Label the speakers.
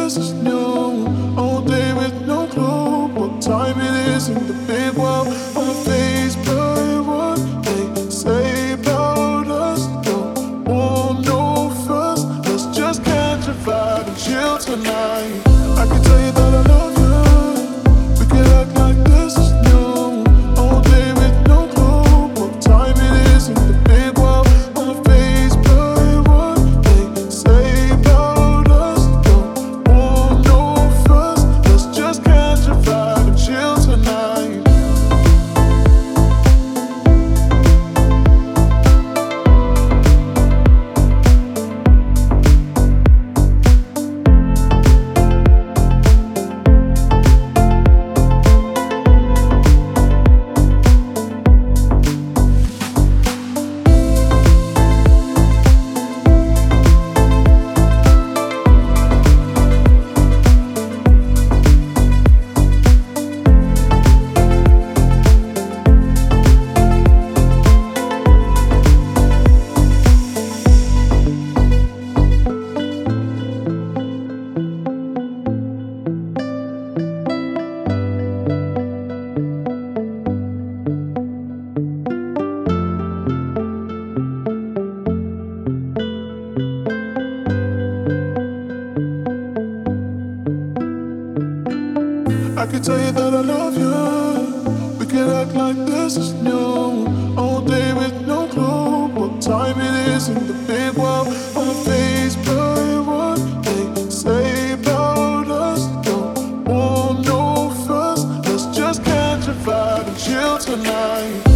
Speaker 1: this is new. All day with no clue what time it is in the big world. On my face, play what they say about us. Don't want no fuss. Let's just catch a vibe and chill tonight. I can tell you that I love you. We can act like this is new. All day with no clue what time it is in the big world. On my face, play what they say about us. Don't want no fuss. Let's just catch a vibe and chill tonight. I can tell you that I love you. We can act like this is new. All day with no clue what time it is in the big world. On my face, play what they say about us. Don't want no fuss. Let's just catch a vibe and chill tonight.